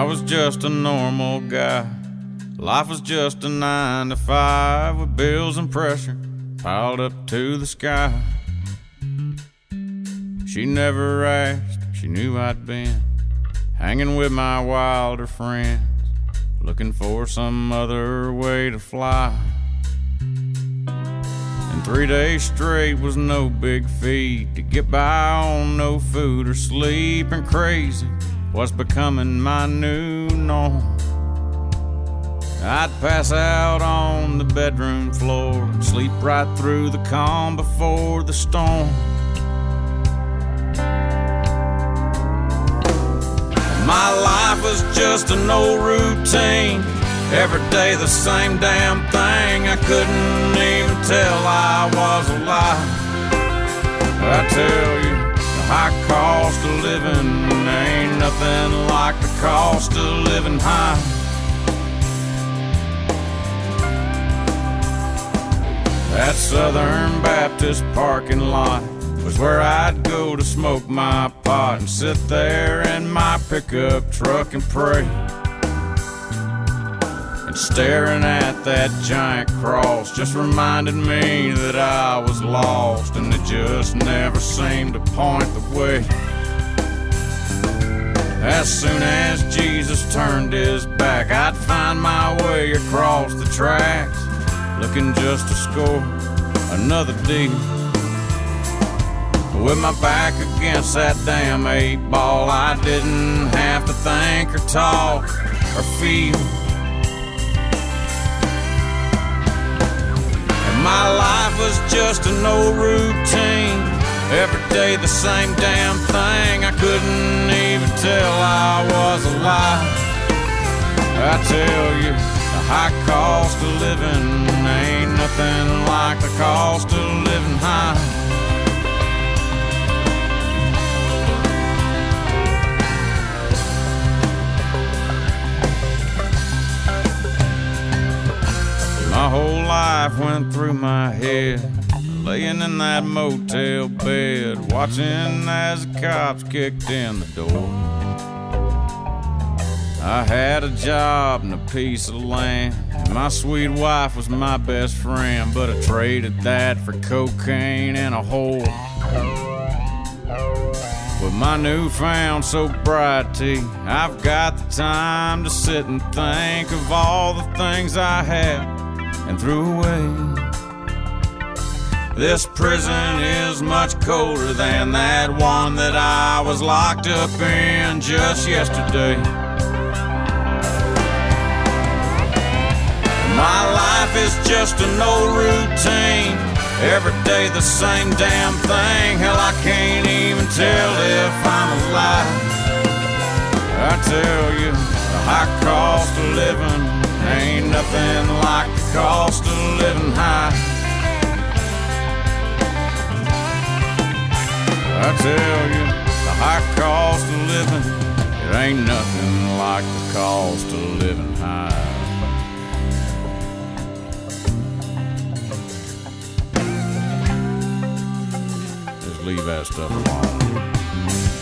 I was just a normal guy. Life was just a 9 to 5 with bills and pressure piled up to the sky. She never asked, she knew I'd been hanging with my wilder friends, looking for some other way to fly. And 3 days straight was no big feat to get by on no food or sleep, and crazy was becoming my new norm. I'd pass out on the bedroom floor and sleep right through the calm before the storm. My life was just an old routine, every day the same damn thing. I couldn't even tell I was alive. I tell you, the high cost of living ain't nothing like the cost of living high. That Southern Baptist parking lot was where I'd go to smoke my pot and sit there in my pickup truck and pray. And staring at that giant cross just reminded me that I was lost, and it just never seemed to point the way. As soon as Jesus turned his back, I'd find my way across the tracks, looking just to score another deal. With my back against that damn 8-ball, I didn't have to think or talk or feel. And my life was just an old routine, every day the same damn thing. I couldn't even tell I was alive. I tell you, the high cost of living ain't nothing like the cost of living high. My whole life went through my head, laying in that motel bed, watching as the cops kicked in the door. I had a job and a piece of land, and my sweet wife was my best friend, but I traded that for cocaine and a whore. With my newfound sobriety, I've got the time to sit and think of all the things I had and threw away. This prison is much colder than that one that I was locked up in just yesterday. My life is just an old routine, every day the same damn thing. Hell, I can't even tell if I'm alive. I tell you, the high cost of living ain't nothing like the cost of living high. I tell you, the high cost of living, it ain't nothing like the cost of living high. Just leave that stuff alone.